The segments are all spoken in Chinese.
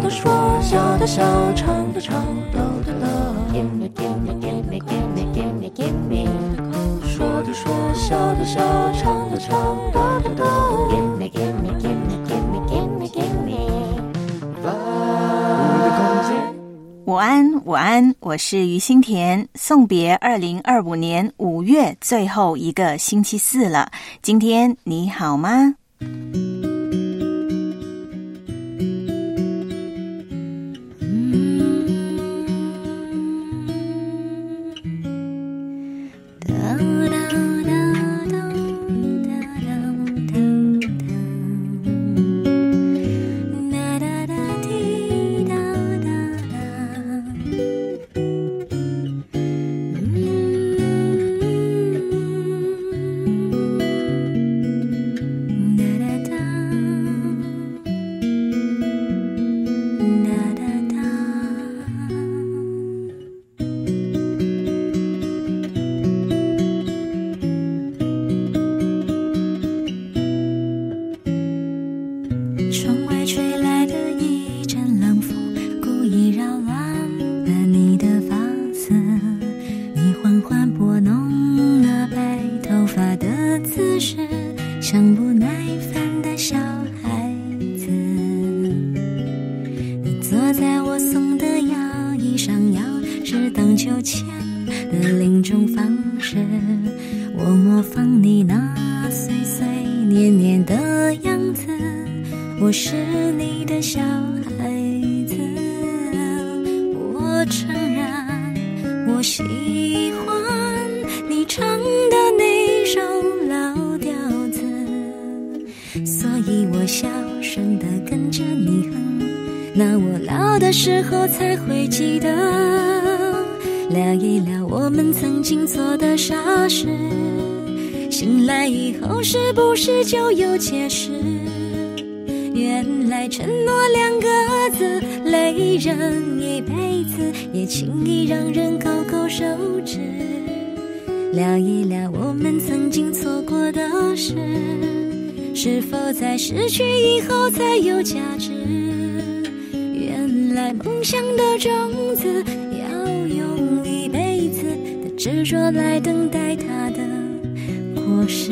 的说，笑的笑，唱的唱，抖的抖。Gimme, gimme, gimme, gimme, gimme, gimme。说的说，笑的笑，唱的唱，抖的抖。Gimme, gimme, gimme, gimme, gimme, gimme。我的空间。 午安，午安，我是于心田。送别2025年5月最后一个星期四了，今天你好吗？ 我是你的小孩子，我承认我喜欢你唱的那首老调子，所以我小声地跟着你哼，那我老的时候才会记得，聊一聊我们曾经做的傻事，醒来以后是不是就有解释？原来承诺2个字累人一辈子，也轻易让人勾勾手指。聊一聊我们曾经错过的事，是否在失去以后才有价值？原来梦想的种子要用一辈子的执着来等待它的果实。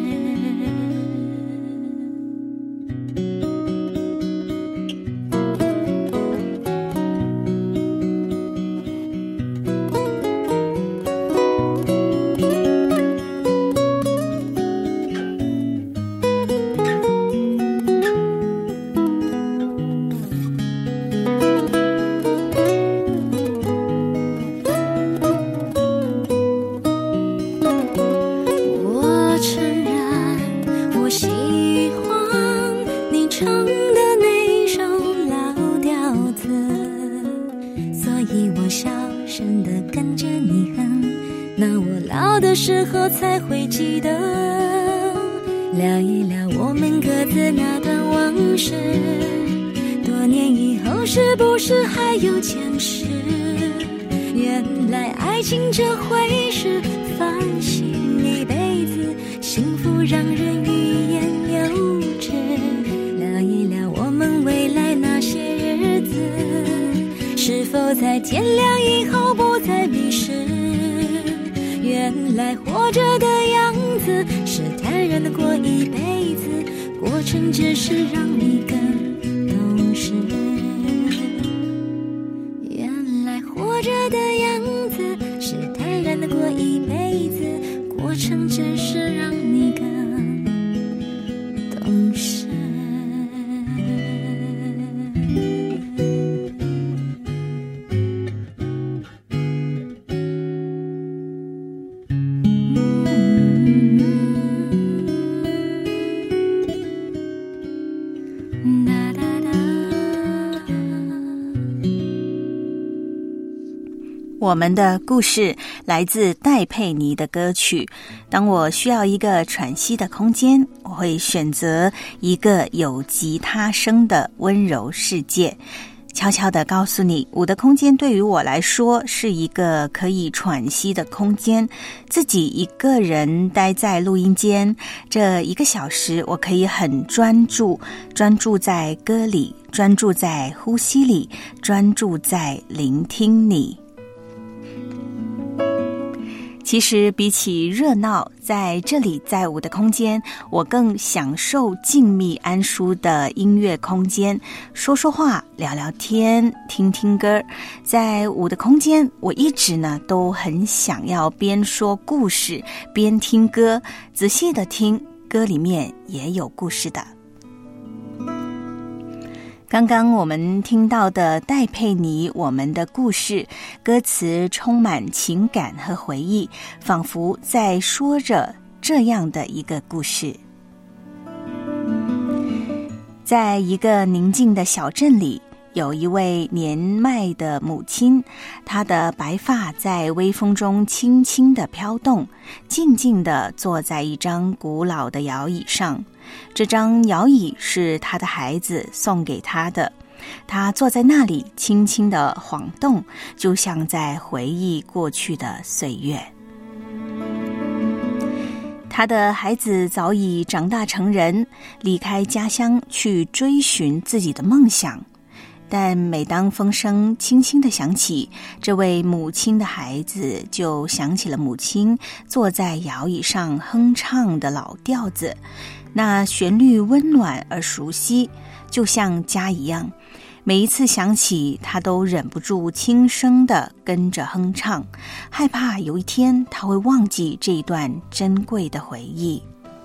才会记得，聊一聊我们各自那段往事，多年以后是不是还有坚持？原来爱情这回事，烦心一辈子，幸福让人欲言又止。聊一聊我们未来那些日子，是否在天亮以后不再迷失？原来活着的样子是坦然的过一辈子，过程只是让你更懂事。原来活着的样子是坦然的过一辈子，过程只是让你更懂事。 我们的故事来自戴佩妮的歌曲。当我需要一个喘息的空间，我会选择一个有吉他声的温柔世界。 悄悄地告诉你，我的空间对于我来说是一个可以喘息的空间，自己一个人待在录音间，这1个小时我可以很专注在歌里，专注在呼吸里，专注在聆听你。其实比起热闹，在这里，在我的空间，我更享受静谧安舒的音乐空间，说说话，聊聊天，听听歌。在我的空间，我一直呢都很想要边说故事边听歌，仔细的听，歌里面也有故事的。刚刚我们听到的戴佩妮我们的故事，歌词充满情感和回忆，仿佛在说着这样的一个故事。在一个宁静的小镇里，有一位年迈的母亲，她的白发在微风中轻轻地飘动，静静地坐在一张古老的摇椅上。这张摇椅是她的孩子送给她的，她坐在那里轻轻地晃动，就像在回忆过去的岁月。他的孩子早已长大成人，离开家乡去追寻自己的梦想。但每当风声轻轻地响起，这位母亲的孩子就想起了母亲坐在摇椅上哼唱的老调子，那旋律温暖而熟悉，就像家一样。每一次想起，他都忍不住轻声地跟着哼唱，害怕有一天他会忘记这一段珍贵的回忆。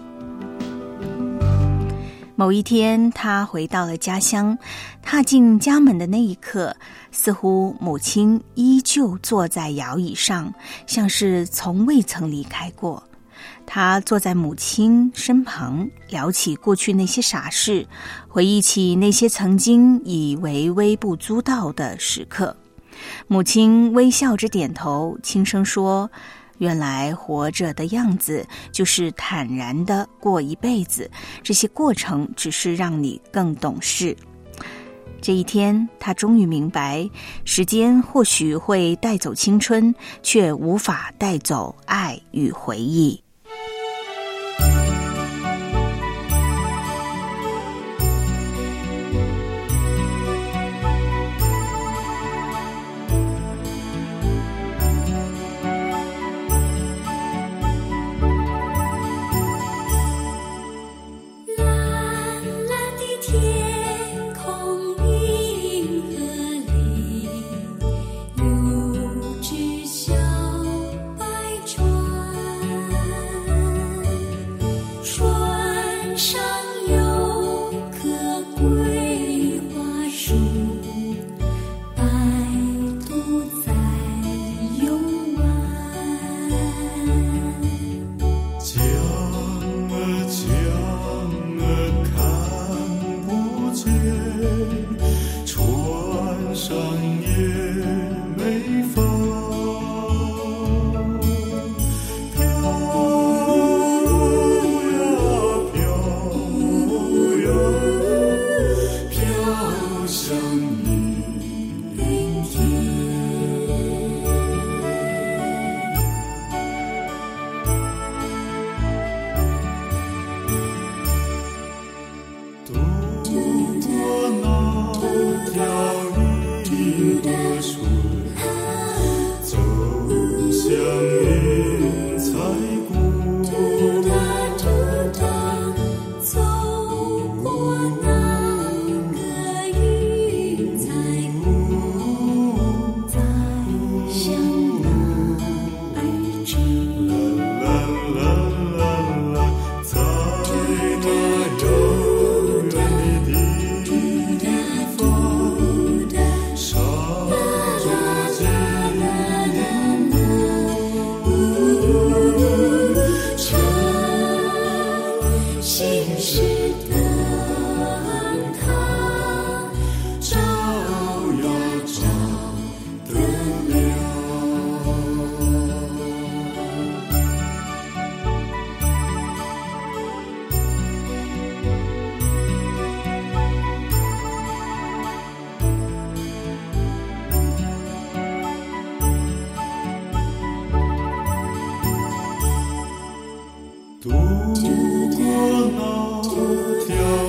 某一天，他回到了家乡，踏进家门的那一刻，似乎母亲依旧坐在摇椅上，像是从未曾离开过。他坐在母亲身旁，聊起过去那些傻事，回忆起那些曾经以为微不足道的时刻。母亲微笑着点头，轻声说：原来活着的样子就是坦然地过一辈子，这些过程只是让你更懂事。这一天，他终于明白，时间或许会带走青春，却无法带走爱与回忆。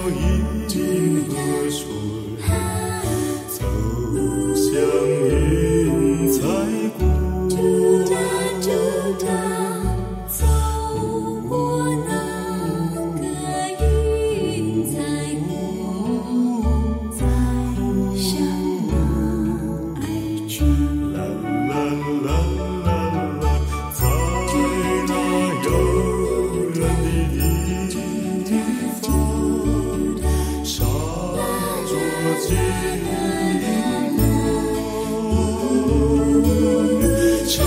一河水，走向云彩谷， 走过那个云彩谷，再向那爱去。 啦啦啦啦啦，在那遥远的地方，闪着金银光， 趁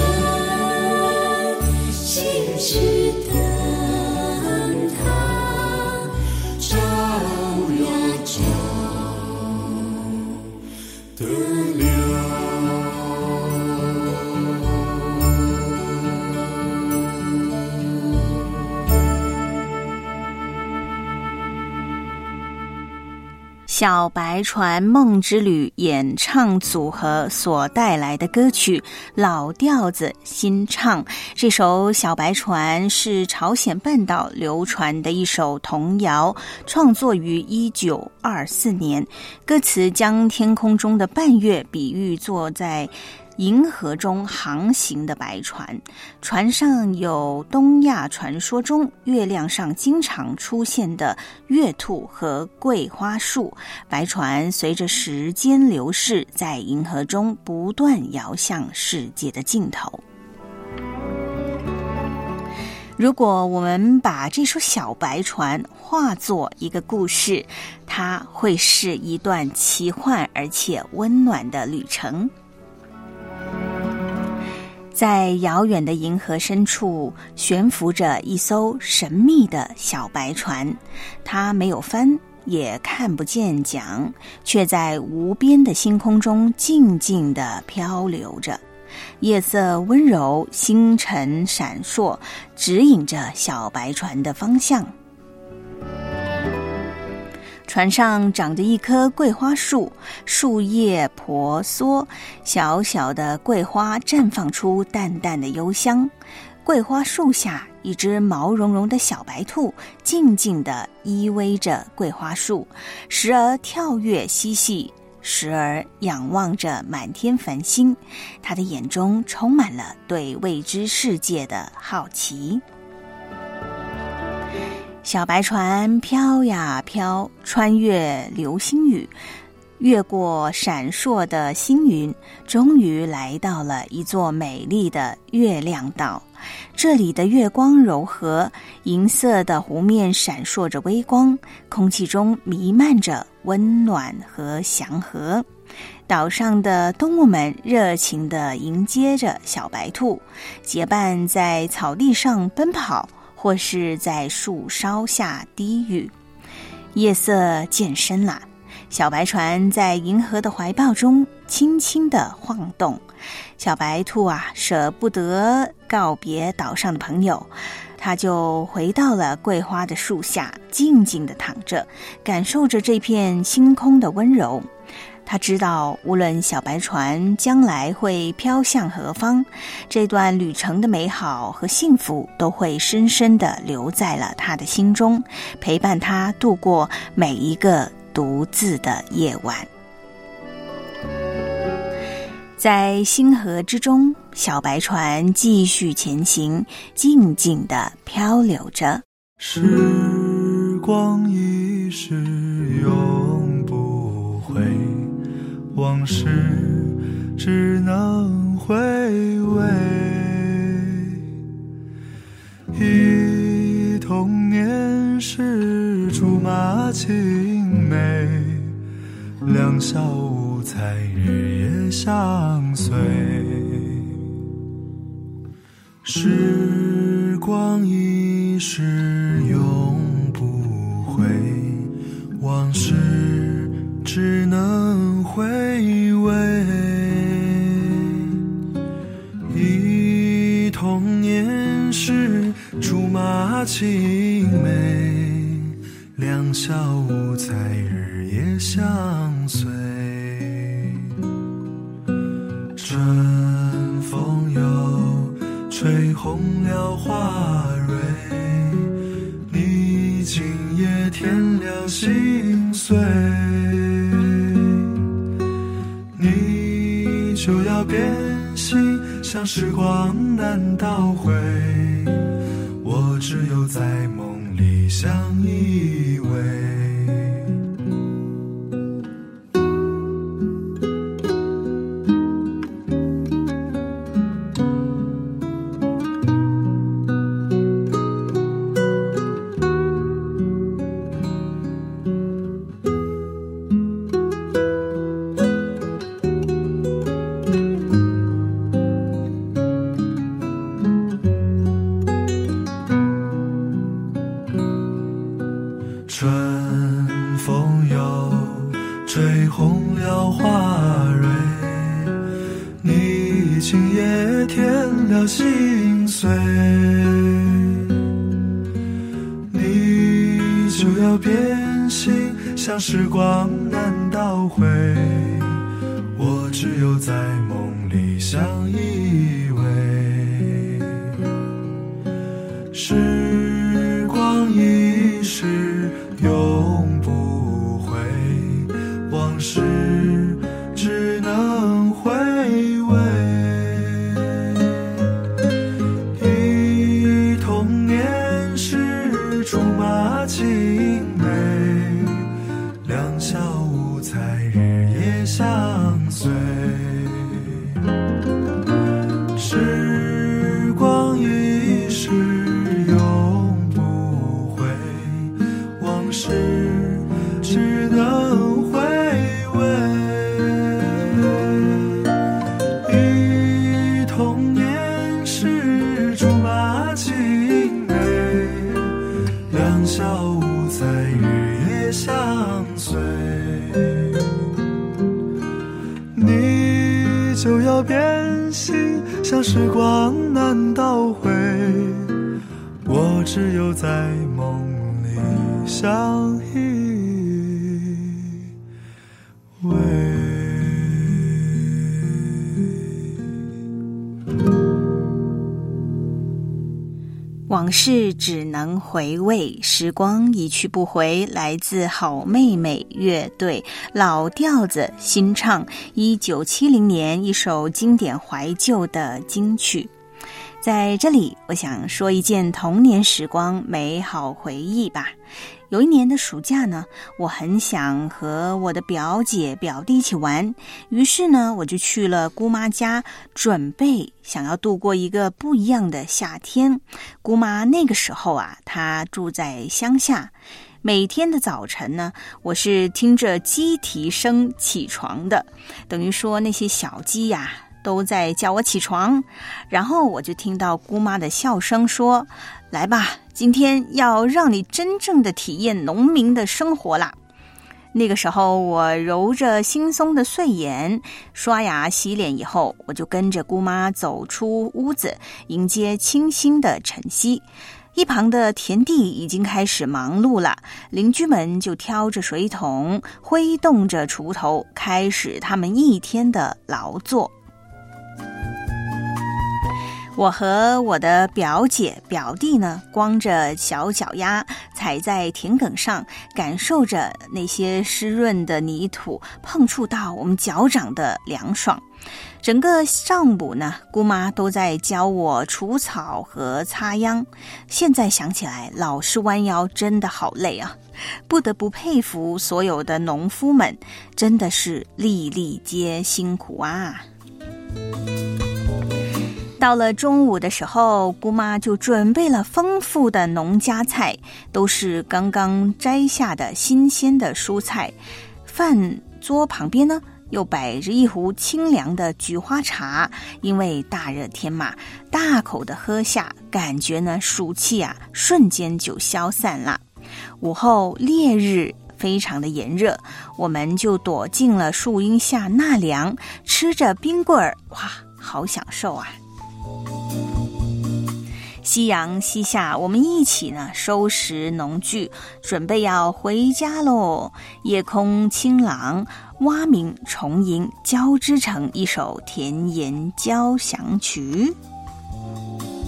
心事灯塔照呀照得了。 小白船梦之旅演唱组合所带来的歌曲老调子新唱，这首小白船是朝鲜半岛流传的一首童谣，创作于1924年，歌词将天空中的半月比喻作在银河中航行的白船，船上有东亚传说中月亮上经常出现的月兔和桂花树，白船随着时间流逝，在银河中不断摇向世界的尽头。如果我们把这艘小白船化作一个故事，它会是一段奇幻而且温暖的旅程。在遥远的银河深处悬浮着一艘神秘的小白船，它没有帆，也看不见桨，却在无边的星空中静静地漂流着。夜色温柔，星辰闪烁，指引着小白船的方向。船上长着一棵桂花树，树叶婆娑，小小的桂花绽放出淡淡的幽香。桂花树下，一只毛茸茸的小白兔静静地依偎着桂花树，时而跳跃嬉戏，时而仰望着满天繁星，它的眼中充满了对未知世界的好奇。小白船飘呀飘，穿越流星雨，越过闪烁的星云，终于来到了一座美丽的月亮岛。这里的月光柔和，银色的湖面闪烁着微光，空气中弥漫着温暖和祥和。岛上的动物们热情地迎接着小白兔，结伴在草地上奔跑，或是在树梢下低语。夜色渐深了，小白船在银河的怀抱中轻轻地晃动。小白兔舍不得告别岛上的朋友，它就回到了桂花的树下，静静地躺着，感受着这片星空的温柔。他知道，无论小白船将来会飘向何方，这段旅程的美好和幸福都会深深地留在了他的心中，陪伴他度过每一个独自的夜晚。在星河之中，小白船继续前行，静静地漂流着。 时光一逝永不回，往事只能回味。忆童年时竹马青梅，两小无猜日夜相随。时光一逝永不回，往事只能回味。忆童年时竹马青梅，两小无猜日夜相随。春风又吹红了花蕊，你今夜添了些心碎，你就要变心，像时光难倒回，我只有在梦里相依偎。心碎，你就要变心，像时光难倒回，我只有在梦里相依偎。时光一逝永不回，往事只能回味。青梅，两小无猜，日夜相随。时光一逝永不回，往事只能回味。忆童年时竹马青梅，两小无猜，日夜相随。你就要变心，像时光难倒回，我只有在梦里相依偎。 往事只能回味，时光一去不回，来自好妹妹乐队老调子新唱1970年一首经典怀旧的金曲。在这里我想说一件童年时光美好回忆吧。有一年的暑假呢，我很想和我的表姐表弟一起玩，于是呢我就去了姑妈家，准备想要度过一个不一样的夏天。姑妈那个时候啊，她住在乡下，每天的早晨呢，我是听着鸡啼声起床的，等于说那些小鸡呀都在叫我起床，然后我就听到姑妈的笑声说，来吧，今天要让你真正的体验农民的生活啦。那个时候我揉着惺忪的睡眼，刷牙洗脸以后，我就跟着姑妈走出屋子，迎接清新的晨曦。一旁的田地已经开始忙碌了，邻居们就挑着水桶，挥动着锄头，开始他们一天的劳作。我和我的表姐表弟呢，光着小脚丫踩在田埂上，感受着那些湿润的泥土碰触到我们脚掌的凉爽。整个上午呢，姑妈都在教我除草和插秧。现在想起来，老是弯腰真的好累啊，不得不佩服所有的农夫们，真的是粒粒皆辛苦啊。到了中午的时候，姑妈就准备了丰富的农家菜，都是刚刚摘下的新鲜的蔬菜。饭桌旁边呢，又摆着一壶清凉的菊花茶，因为大热天嘛，大口的喝下，感觉呢暑气啊瞬间就消散了。午后烈日非常的炎热，我们就躲进了树荫下纳凉，吃着冰棍儿，哇，好享受啊。夕阳西下，我们一起呢收拾农具，准备要回家喽。夜空清朗，蛙鸣虫吟，交织成一首田园交响曲。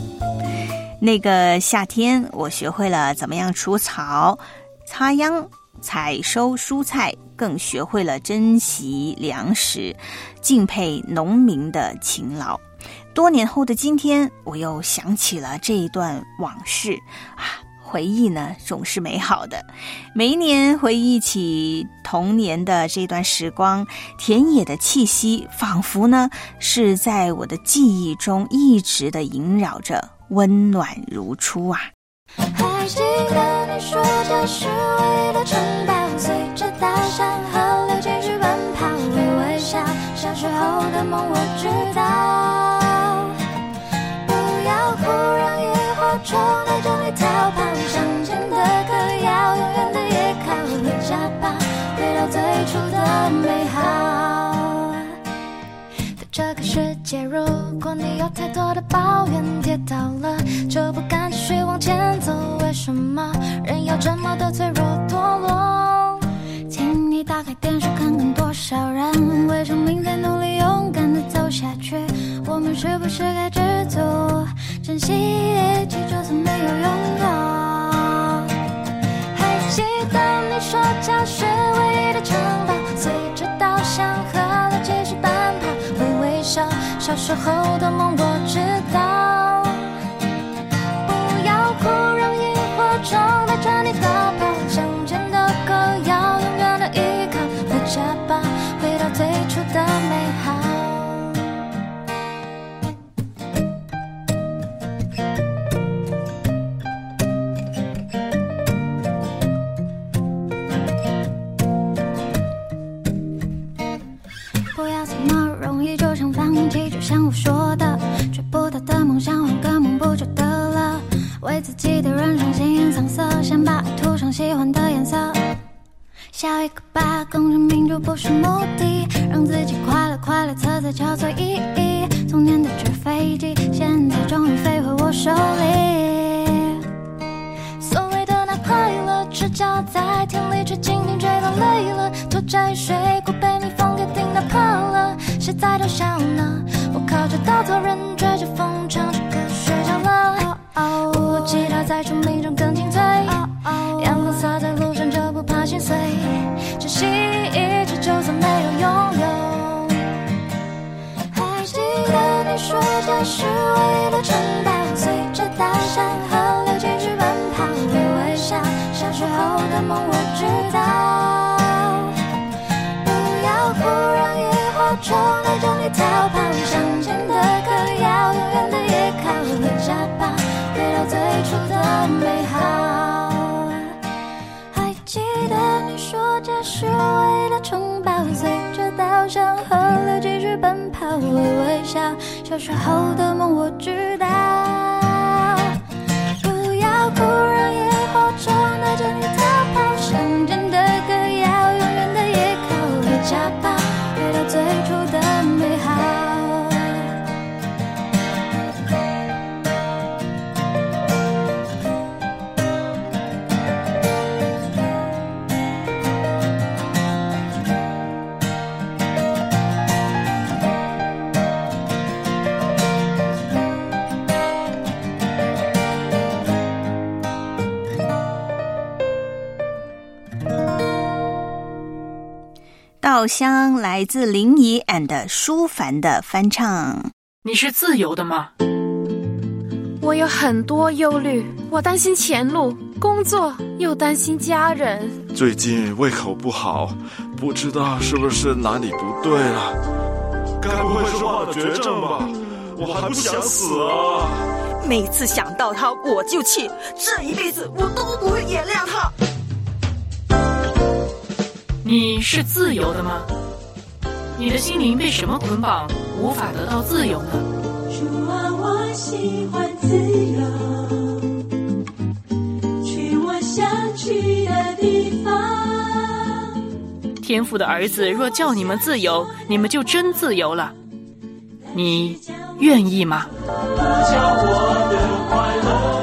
那个夏天，我学会了怎么样除草、插秧， 采收蔬菜，更学会了珍惜粮食，敬佩农民的勤劳。多年后的今天，我又想起了这一段往事啊，回忆呢总是美好的。每一年回忆起童年的这段时光，田野的气息仿佛呢是在我的记忆中一直的萦绕着，温暖如初啊。 还记得你说这是唯一的城堡，随着大山河流进去奔跑，微微笑，小时候的梦我知道。不要哭，让萤火虫带着你逃跑，向前的歌谣，永远的依靠，回家吧，回到最初的美好。这个世界，如果你有太多的抱怨，跌倒了就不敢继续往前走，为什么人要这么的脆弱堕落？请你打开电视看看，多少人为生命在努力勇敢的走下去，我们是不是该知足，珍惜一切，就算没有拥有。还记得你说家是唯一的城堡，随着稻香河流继续奔跑，小时候的梦我知道。不要哭，让萤火虫带着你逃跑，向前的歌谣，永远的依靠，回家吧，回到最初的美好。不要这么容易就想放弃，就像我说的，追不到的梦想换个梦不就得了？为自己的人生形成色，先把爱涂上喜欢的颜色。笑一个吧，功成名就不是目的，让自己快乐快乐，测测叫做意义。童年的纸飞机，现在终于飞回我手里。所谓的那快乐，赤脚在田里却今天追到累了，拖着水果被蜜蜂给叮到怕了，谁在偷笑呢？我靠着稻草人，吹着风，唱着歌睡着了。不记得在生命中更清脆，阳光洒在路上就不怕心碎，珍惜一切就算没有拥有。还记得你说这是唯一的城堡，随着大山河流继续奔跑，微微笑，小时候的梦我知道。不要哭，让萤火虫带着你逃跑，向前的歌谣，永远的依靠，回家吧，回到最初的美好。还记得你说这是唯一的城堡，随着稻香河流继续奔跑，微微笑，小时候的梦我知道。不要哭，让萤火虫带着你逃跑，向前的歌谣，永远的依靠，回家吧，回到最初的美好。 稻香来自林怡 and 舒凡的翻唱。 你是自由的吗？ 我有很多忧虑，我担心前路，工作，又担心家人。 最近胃口不好，不知道是不是哪里不对了。该不会是患了绝症吧？我还不想死啊！ 每次想到他我就气，这一辈子我都不会原谅他。 你是自由的吗？你的心灵被什么捆绑，无法得到自由呢？ 主啊，我喜欢自由，去我想去的地方。 天父的儿子若叫你们自由，你们就真自由了。你愿意吗？ 不叫我的快乐。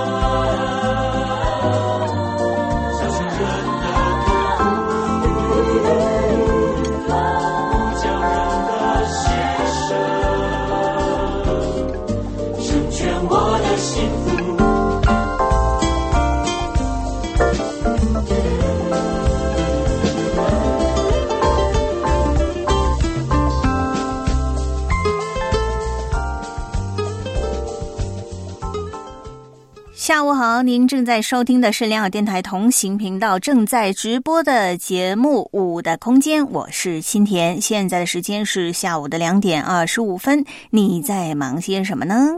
下午好，您正在收听的是良友电台同行频道正在直播的节目《五的空间》，我是新田。现在的时间是下午的2点25分，你在忙些什么呢？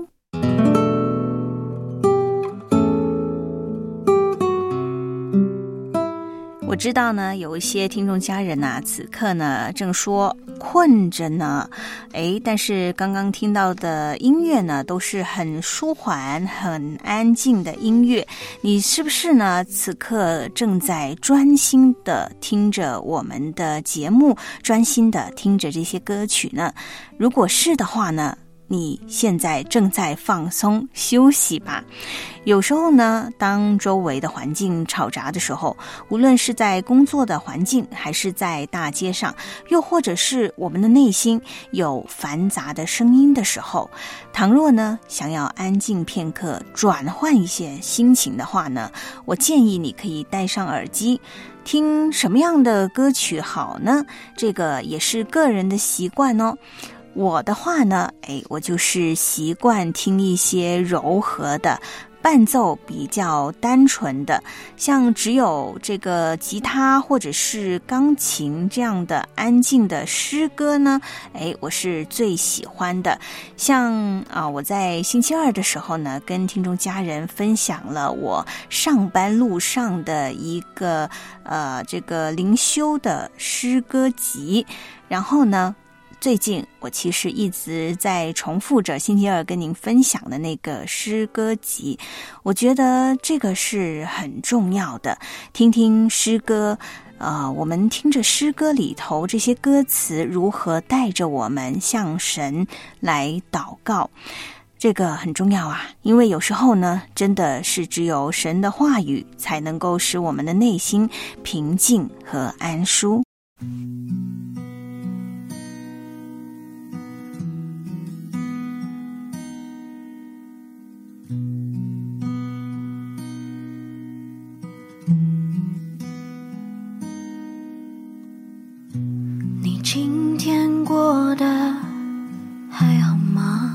我知道呢，有一些听众家人啊，此刻呢正说困着呢，但是刚刚听到的音乐呢，都是很舒缓、很安静的音乐。你是不是呢？此刻正在专心的听着我们的节目，专心的听着这些歌曲呢？如果是的话呢，你现在正在放松休息吧。有时候呢，当周围的环境吵杂的时候，无论是在工作的环境，还是在大街上，又或者是我们的内心有繁杂的声音的时候，倘若呢想要安静片刻，转换一些心情的话呢，我建议你可以戴上耳机。听什么样的歌曲好呢？这个也是个人的习惯哦。我的话呢，我就是习惯听一些柔和的伴奏，比较单纯的，像只有这个吉他或者是钢琴这样的安静的诗歌呢，我是最喜欢的。像我在星期二的时候呢，跟听众家人分享了我上班路上的一个这个灵修的诗歌集，然后呢最近我其实一直在重复着星期二跟您分享的那个诗歌集，我觉得这个是很重要的。听听诗歌，我们听着诗歌里头这些歌词如何带着我们向神来祷告，这个很重要啊。因为有时候呢，真的是只有神的话语才能够使我们的内心平静和安舒。 今天过得还好吗？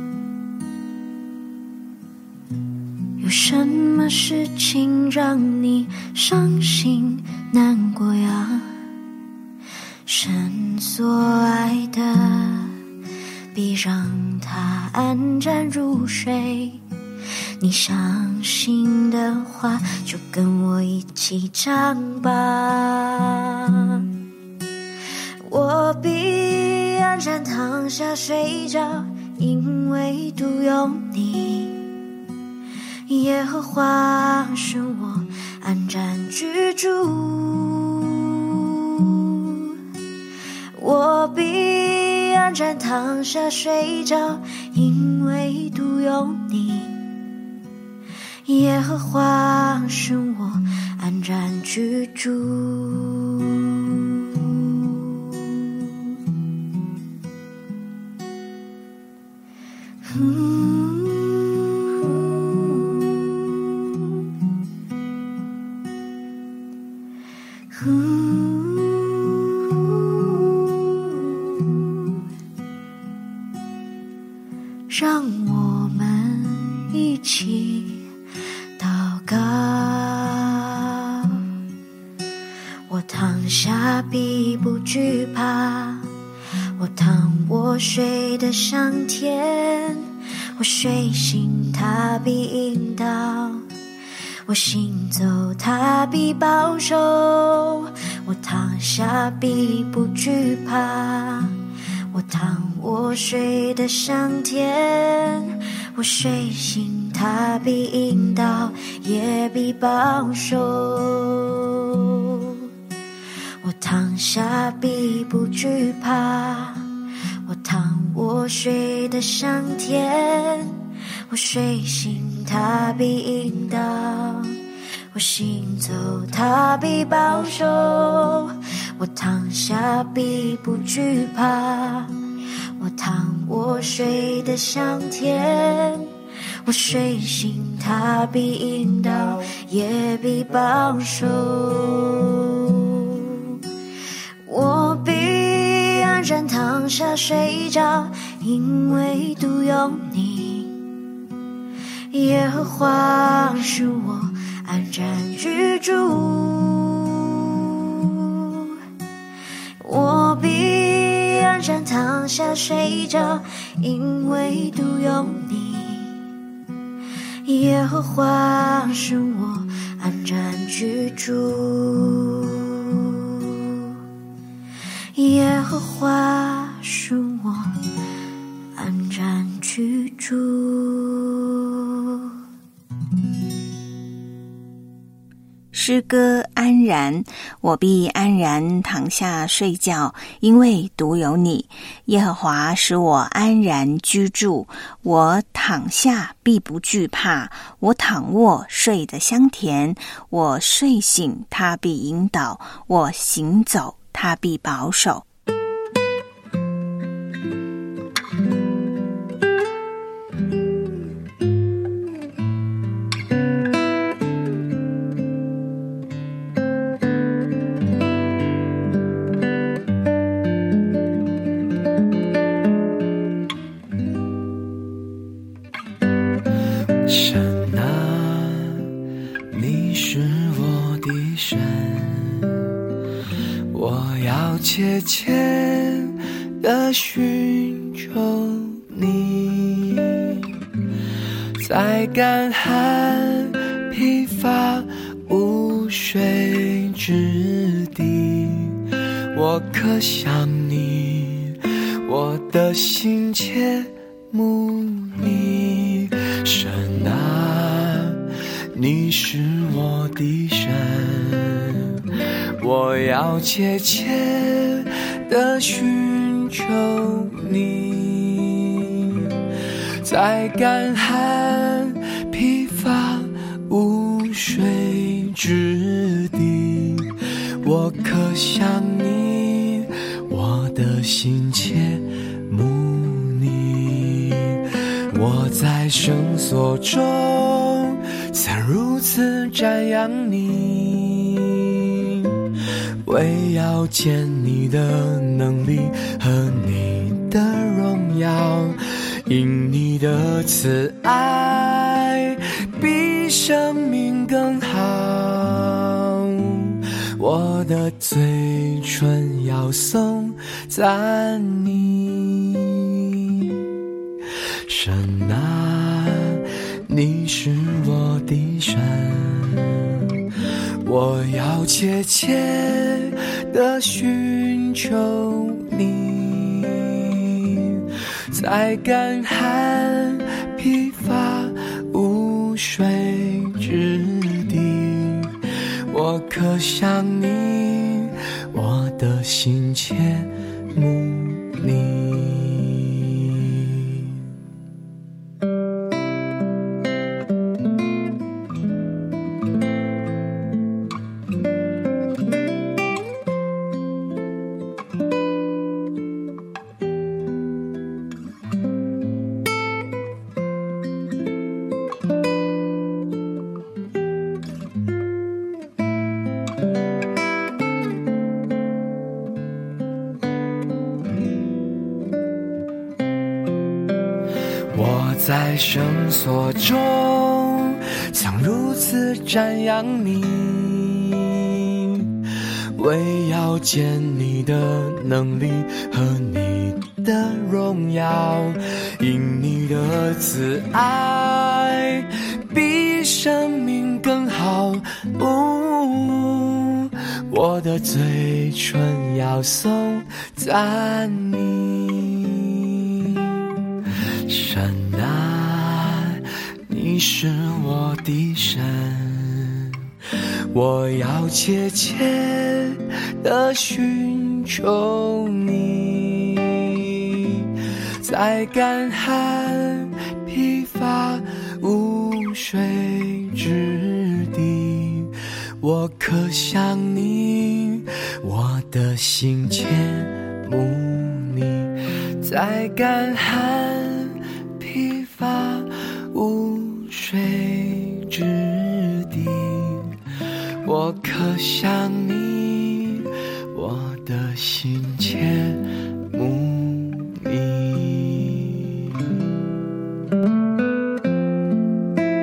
有什么事情让你伤心难过呀？神所爱的，必让他安然入睡。你相信的话，就跟我一起唱吧。我必安然躺下睡着，因为独有你。耶和华使我安然居住。我必安然躺下睡着，因为独有你。耶和华使我安然居住。让我们一起祷告。我躺下必不惧怕，我躺卧睡得像天，我睡醒他必引导，我行走他必保守。我躺下必不惧怕，我躺卧睡得像天，我睡醒他必引导，也必保守。我躺下必不惧怕，我躺卧睡得像天，我睡醒他必引导，我行走他必保守。我躺下必不惧怕，我躺卧睡得像天，我睡醒他必引导，也必保守。我必安然躺下睡着，因为独有你。 耶和华使我安然居住，我必安然躺下睡着，因为独有你。耶和华使我安然居住，耶和华使我安然居住。 诗歌安然，我必安然躺下睡觉，因为独有你。耶和华使我安然居住，我躺下必不惧怕，我躺卧睡得香甜，我睡醒他必引导，我行走他必保守。 神啊，你是我的神，我要切切地寻求你，在干旱疲乏无水之地，我渴想你，我的心切慕你。神啊，你是我的神，我要切切地寻求你，在干旱疲乏无水之地，我渴想你，我的心切慕你。我在绳索中曾如此瞻仰你，为要见你的能力和你的荣耀，因你的慈爱比生命更好，我的嘴唇要颂赞你。神啊，你是我的神，我要切切地寻求你，在干旱疲乏无水之地，我渴想你，我的心切慕你。我在绳索中曾如此瞻仰你，为要见你的能力和你的荣耀，因你的慈爱比生命更好，我的嘴唇要颂赞你。神啊，你是我的神，我要切切地寻求你，在干旱疲乏无水之地，我渴想你，我的心切慕你，在干旱疲乏无水之地，我渴想你，我的心切慕你。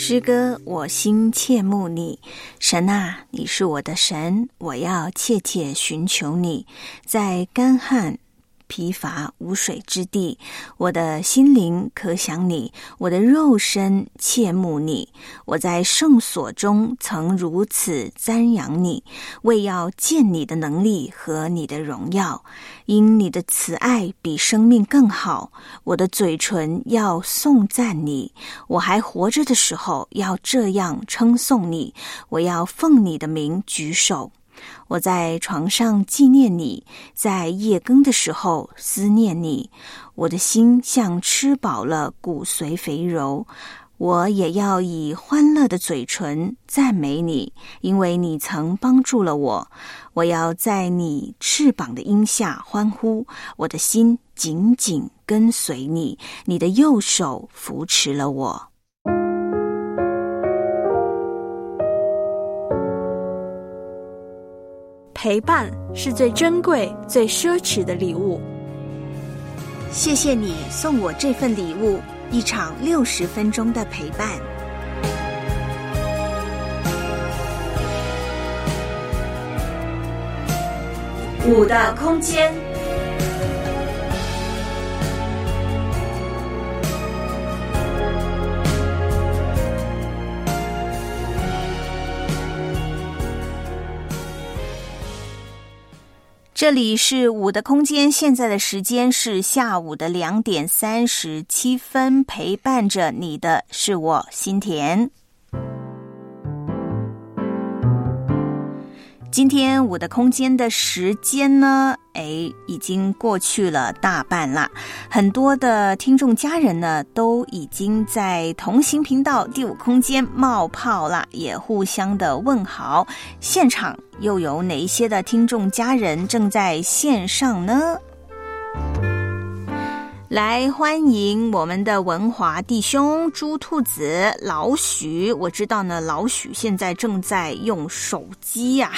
诗歌，我心切慕你，神啊，你是我的神，我要切切寻求你，在干旱疲乏无水之地，我的心灵可想你，我的肉身切慕你。我在圣所中曾如此瞻仰你，为要见你的能力和你的荣耀。因你的慈爱比生命更好，我的嘴唇要颂赞你。我还活着的时候要这样称颂你，我要奉你的名举手。我在床上纪念你，在夜更的时候思念你。我的心像吃饱了骨髓肥柔，我也要以欢乐的嘴唇赞美你，因为你曾帮助了我。我要在你翅膀的荫下欢呼，我的心紧紧跟随你，你的右手扶持了我。 陪伴是最珍贵、最奢侈的礼物。 谢谢你送我这份礼物，一场60分钟的陪伴。 我的空间。 这里是我的空间，现在的时间是下午的2点37分，陪伴着你的是我心田。今天我的空间的时间呢，已经过去了大半了。很多的听众家人呢，都已经在同行频道第5空间冒泡了，也互相的问好。现场又有哪一些的听众家人正在线上呢？来欢迎我们的文华弟兄、猪兔子、老许。我知道呢，老许现在正在用手机呀。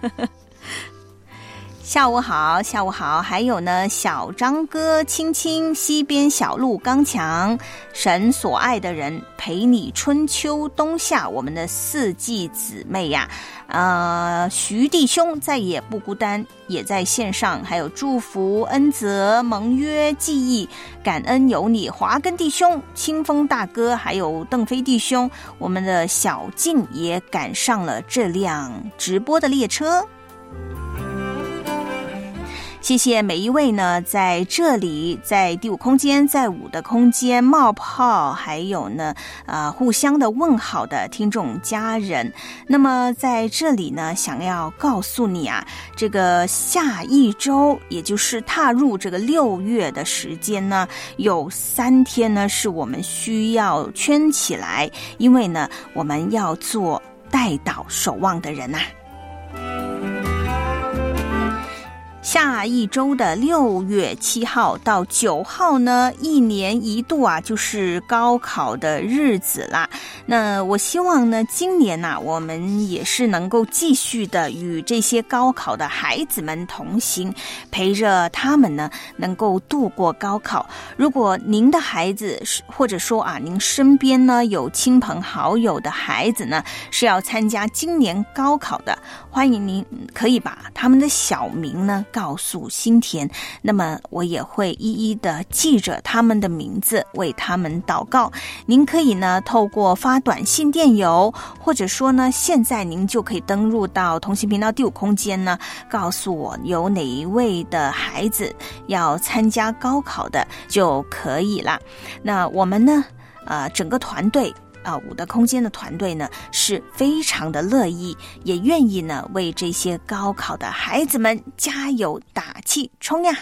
下午好，下午好。还有呢，小张哥、青青、西边小路刚强、神所爱的人、陪你春秋冬夏，我们的4季姊妹呀。徐弟兄再也不孤单，也在线上。还有祝福、恩泽、盟约、记忆、感恩有你、华根弟兄、清风大哥，还有邓飞弟兄。我们的小静也赶上了这辆直播的列车。谢谢每一位呢，在这里，在第5空间，在5的空间冒泡，还有呢，互相的问好的听众家人。那么在这里呢，想要告诉你啊，这个下一周，也就是踏入这个6月的时间呢，有3天呢，是我们需要圈起来，因为呢，我们要做代祷守望的人啊。下一周的6月7号到9号呢，1年1度啊，就是高考的日子啦。那我希望呢，今年啊，我们也是能够继续的与这些高考的孩子们同行，陪着他们呢，能够度过高考。如果您的孩子，或者说啊，您身边呢有亲朋好友的孩子呢，是要参加今年高考的，欢迎您可以把他们的小名呢告诉心田，那么我也会一一的记着他们的名字，为他们祷告。您可以呢透过发短信电邮，或者说呢现在您就可以登入到同行频道第5空间呢，告诉我有哪一位的孩子要参加高考的就可以了。那我们呢整个团队我的空间的团队呢是非常的乐意，也愿意呢为这些高考的孩子们加油打气，冲呀！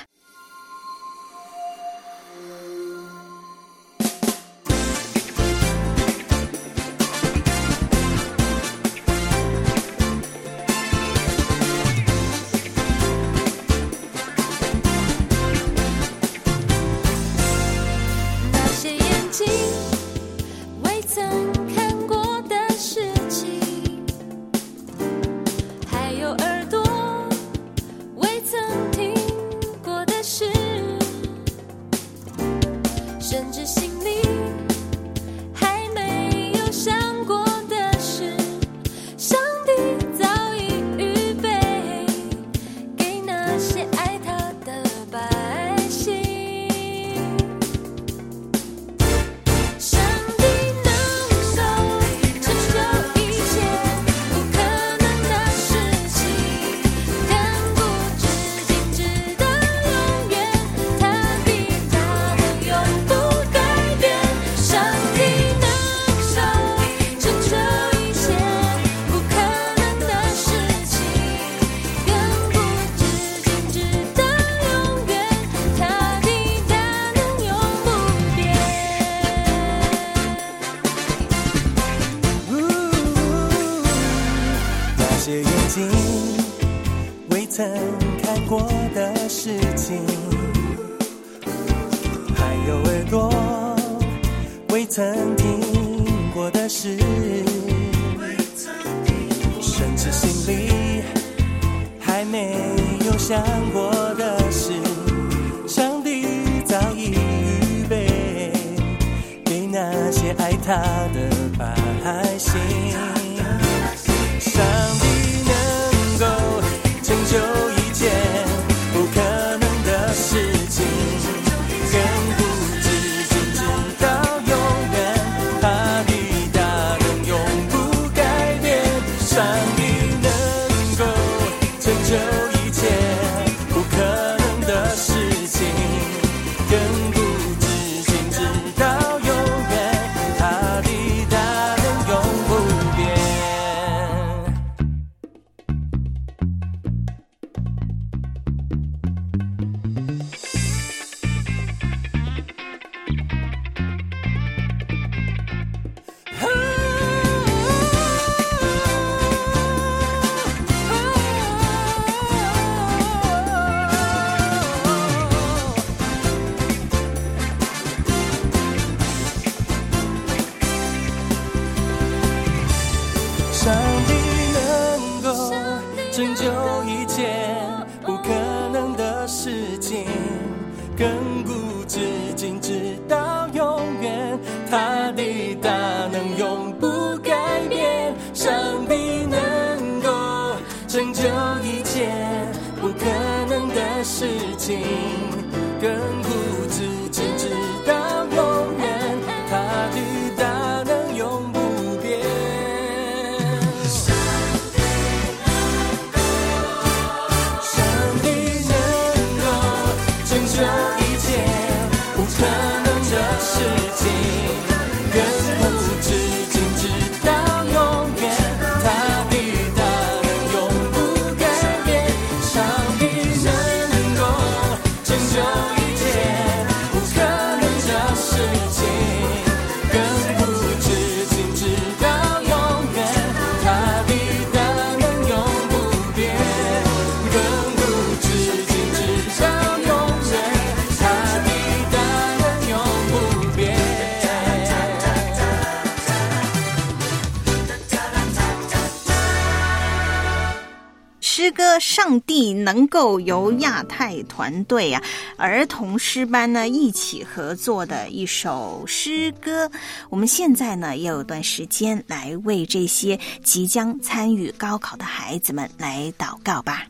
甚至心里还没有想过的事情，还有耳朵未曾听过的事，甚至心里还没有想过的事，上帝早已预备给那些爱他的百姓。上帝能够成就一切不可能的事情，更不知仅直到永远，他的大能永不改变。上帝能够成就一切不可能的事情，更不知仅直到永远，他的大能永不变。上帝能够成就一切不可能的事情，亘古至今直到永远，他的大能永不改变。上帝能够成就一切不可能的事情，亘古至今直到永远，他的大能永不变。成就一切不可能的事情，亘古至今直到永远，他的大能永不改变。上帝能够成就一切不可能的事情，亘古至今直到永远，他的大能永不变。亘古至今直到永远， 诗歌上帝能够由亚太团队儿童诗班呢一起合作的一首诗歌。我们现在呢也有一段时间来为这些即将参与高考的孩子们来祷告吧。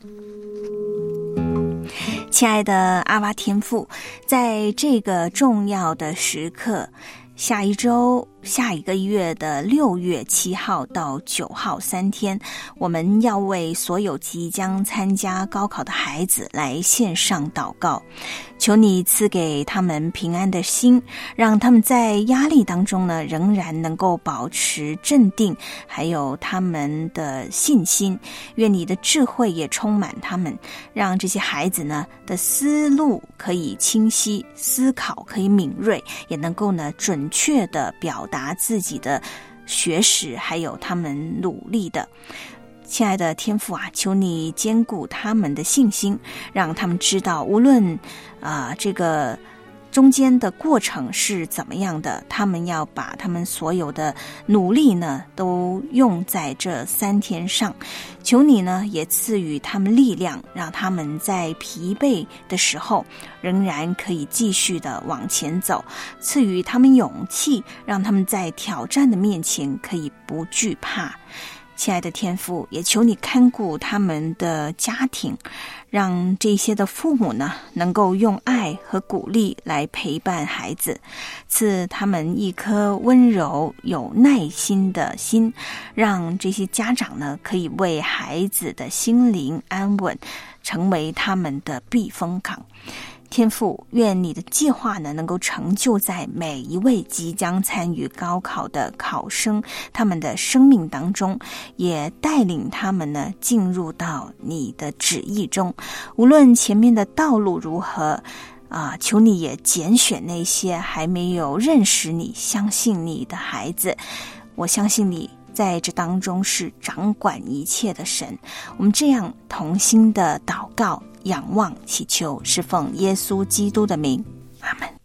亲爱的阿爸天父，在这个重要的时刻，下一个月的6月7号到9号3天，我们要为所有即将参加高考的孩子来线上祷告，求你赐给他们平安的心，让他们在压力当中呢仍然能够保持镇定，还有他们的信心。愿你的智慧也充满他们，让这些孩子呢的思路可以清晰，思考可以敏锐，也能够呢准确的表达自己的学识，还有他们努力的。亲爱的天父求你坚固他们的信心，让他们知道无论这个中间的过程是怎么样的，他们要把他们所有的努力呢都用在这3天上。求你呢也赐予他们力量，让他们在疲惫的时候仍然可以继续的往前走，赐予他们勇气，让他们在挑战的面前可以不惧怕。亲爱的天父，也求你看顾他们的家庭，让这些的父母呢能够用爱和鼓励来陪伴孩子，赐他们一颗温柔有耐心的心，让这些家长呢可以为孩子的心灵安稳，成为他们的避风港。天父，愿你的计划呢能够成就在每一位即将参与高考的考生他们的生命当中，也带领他们呢进入到你的旨意中。无论前面的道路如何求你也拣选那些还没有认识你、相信你的孩子。我相信你在这当中是掌管一切的神。我们这样同心的祷告， 仰望、祈求，是奉耶稣基督的名，阿们。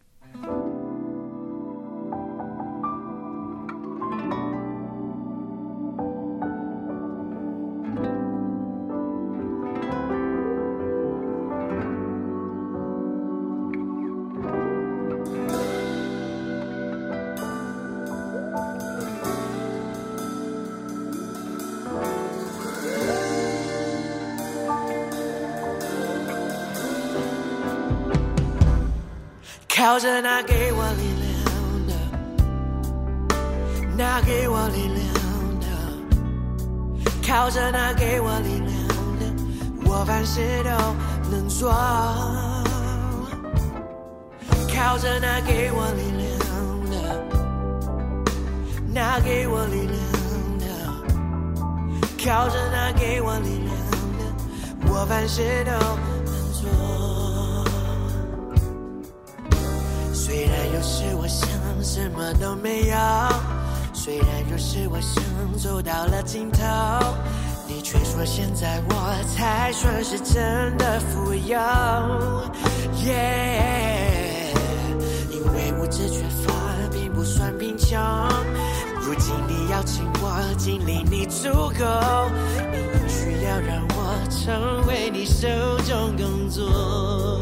靠着那给我力量的，那给我力量的，靠着那给我力量的，我凡事都能做。靠着那给我力量的，那给我力量的，靠着那给我力量的，我凡事都能做。虽然有时我想什么都没有，虽然有时我想走到了尽头，你却说现在我才算是真的富有。因为物质缺乏并不算贫穷，如今你邀请我经历你足够，你允许要让我成为你手中工作。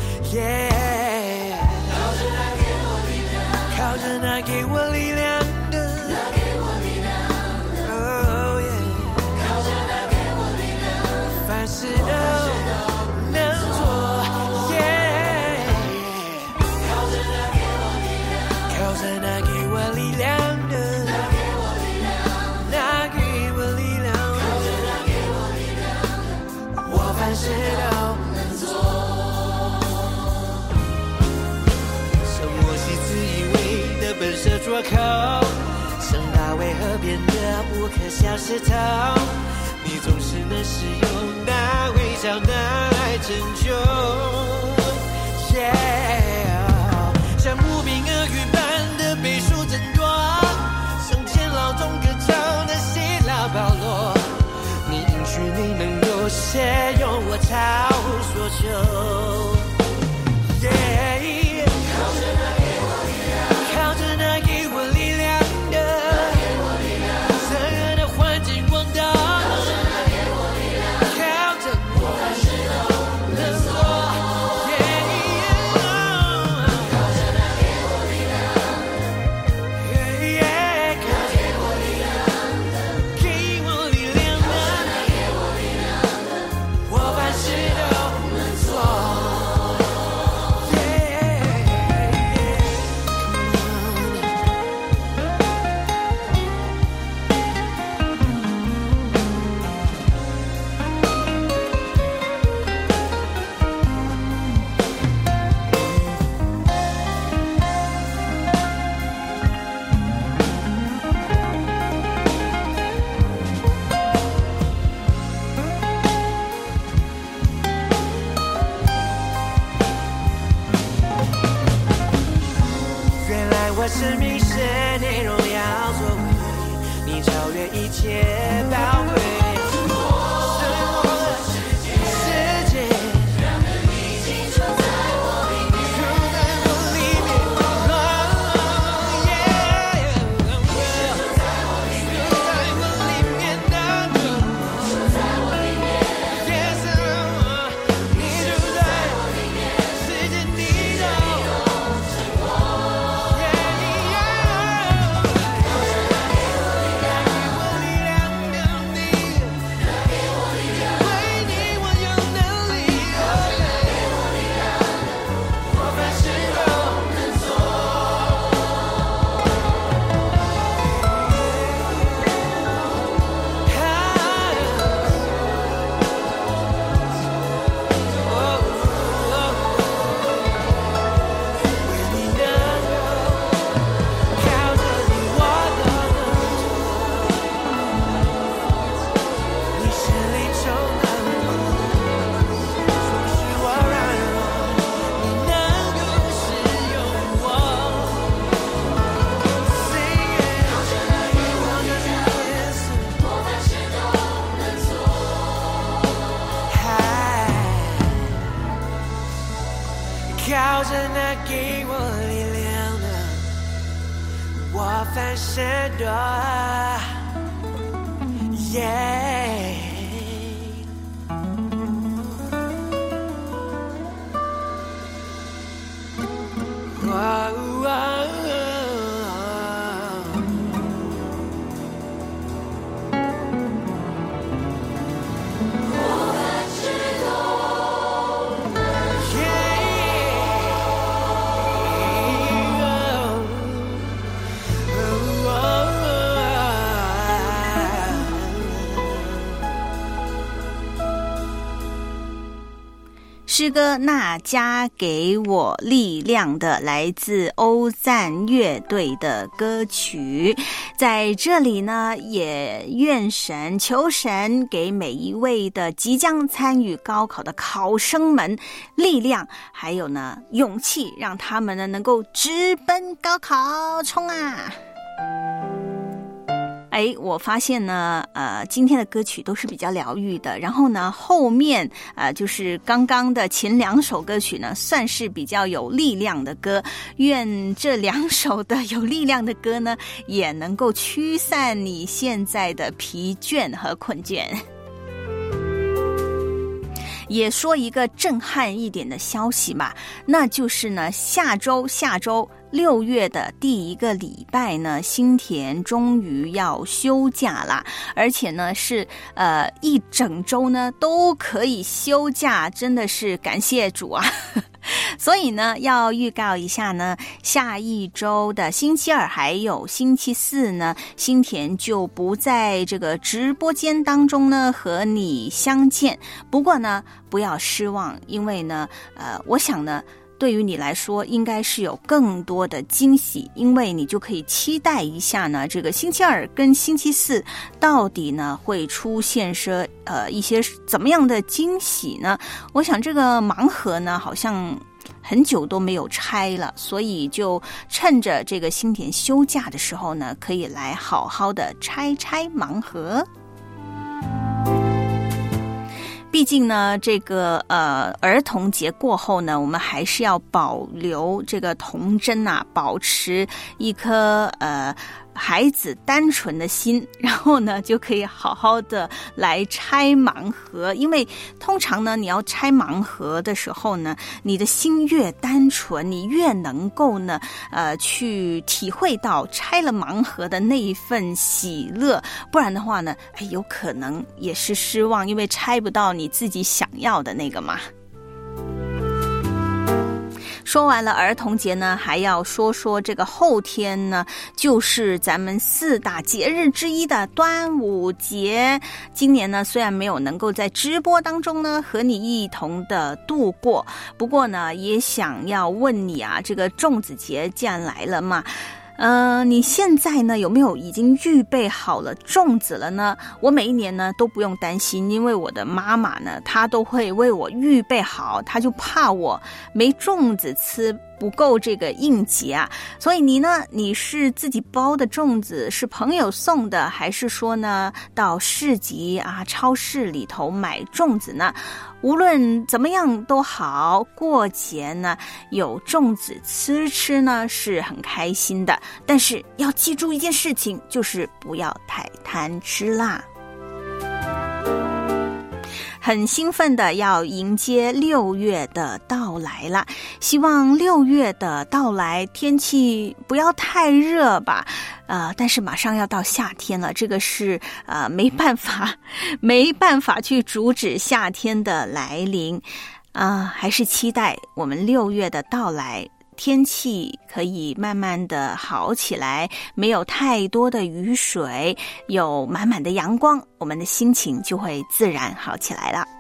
靠着那给我力量的，那给我力量的，哦耶！靠着那给我力量的，凡事都能做，耶！靠着那给我力量，靠着那给我力量的，那给我力量，那给我力量，靠着那给我力量的，我凡事都能做。本色捉口，生大卫河边的不可小石头，你总是能使用那微笑拿来拯救。像无名鳄鱼般的倍数增多，像监牢中歌唱的希腊保罗，你允许你能有些用我讨所求。靠着那给我力量的，残忍的环境广大，靠着那给我力量，靠着我凡事都能做。靠着那给我力量，靠着给我力量的，给我力量的，给我力量的，我凡事都能做。我生命是你荣耀作为，你超越一切宝贵。 我翻身躲， 诗歌那加给我力量的，来自欧赞乐队的歌曲。在这里呢，也愿神求神给每一位的即将参与高考的考生们力量，还有呢勇气，让他们呢能够直奔高考，冲啊！我发现呢，今天的歌曲都是比较疗愈的，然后呢，后面就是刚刚的前2首歌曲呢，算是比较有力量的歌。愿这2首的有力量的歌呢，也能够驱散你现在的疲倦和困倦。也说一个震撼一点的消息嘛，那就是呢，下周6月的第1个礼拜呢，新田终于要休假啦，而且呢是一整周呢都可以休假，真的是感谢主啊！所以呢，要预告一下呢，下一周的星期2还有星期4呢，新田就不在这个直播间当中呢和你相见。不过呢，不要失望，因为呢，我想呢，对于你来说应该是有更多的惊喜，因为你就可以期待一下呢，这个星期2跟星期4到底呢会出现一些怎么样的惊喜呢？我想这个盲盒呢好像很久都没有拆了，所以就趁着这个新田休假的时候呢，可以来好好的拆盲盒。毕竟呢，这个儿童节过后呢，我们还是要保留这个童真啊，保持一颗孩子单纯的心，然后呢就可以好好的来拆盲盒。因为通常呢，你要拆盲盒的时候呢，你的心越单纯，你越能够呢去体会到拆了盲盒的那一份喜乐。不然的话呢，有可能也是失望，因为拆不到你自己想要的那个嘛。说完了儿童节呢，还要说说这个后天呢，就是咱们4大节日之一的端午节。今年呢，虽然没有能够在直播当中呢和你一同的度过，不过呢，也想要问你啊，这个粽子节既然来了嘛，你现在呢有没有已经预备好了粽子了呢？我每一年呢都不用担心，因为我的妈妈呢，她都会为我预备好，她就怕我没粽子吃，不够这个应节啊。所以你呢，你是自己包的粽子，是朋友送的，还是说呢到市集啊、超市里头买粽子呢？无论怎么样都好，过节呢有粽子吃呢是很开心的，但是要记住一件事情，就是不要太贪吃啦。很兴奋的要迎接6月的到来啦，希望6月的到来天气不要太热吧，但是马上要到夏天了，这个是没办法去阻止夏天的来临还是期待我们6月的到来，天气可以慢慢的好起来，没有太多的雨水，有满满的阳光，我们的心情就会自然好起来了。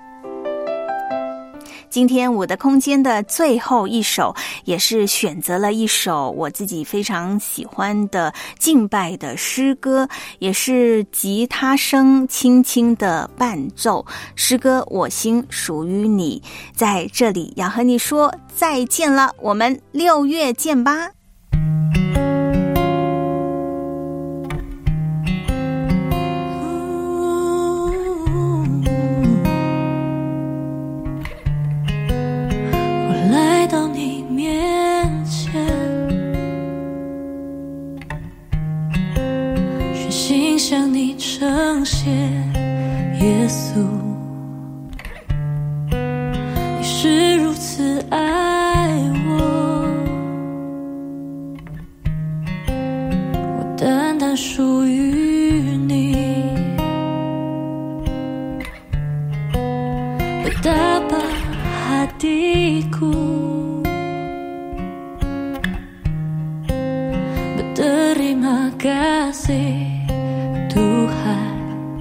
今天我的空间的最后一首，也是选择了一首我自己非常喜欢的敬拜的诗歌，也是吉他声轻轻的伴奏，诗歌我心属于你。在这里要和你说再见了，我们6月见吧。 来到你面前， 向你呈现，耶稣，你是如此爱我，我单单属于你。Betapa hatiku berterima kasih Tuhan,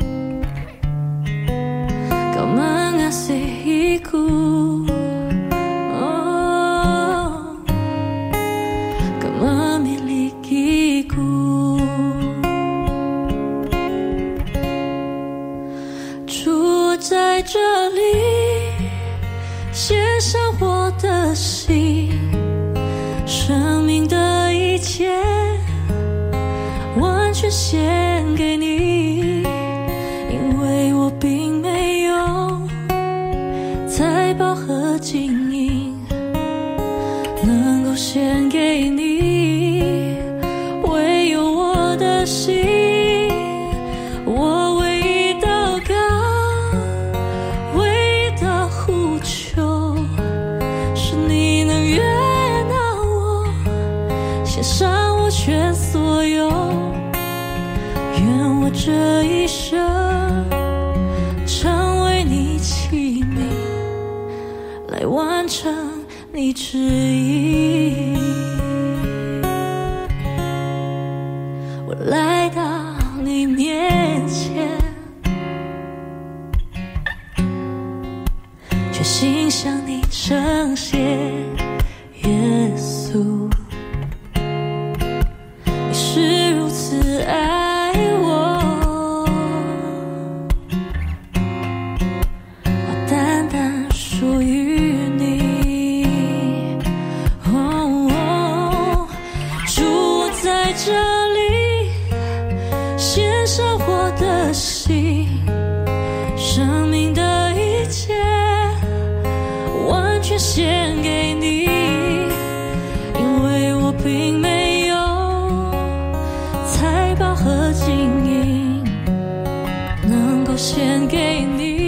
Kau mengasihiku, oh, Kau memilikiku. 住在这里，献上我的心，生命的一切完全献给你，因为我并没有财宝和金银能够献给你，唯有我的心，我唯一祷告，唯一的呼求，是你能悦纳我，献上我全所有，愿我这一生成为你器皿，来完成你旨意。我来到你面前，全心向你呈现，耶稣，你是如此爱我，我单单属于你，哦，住在这里，献上我的心，生命的一切完全献给你，因为我并没有财宝和金银能够献给你，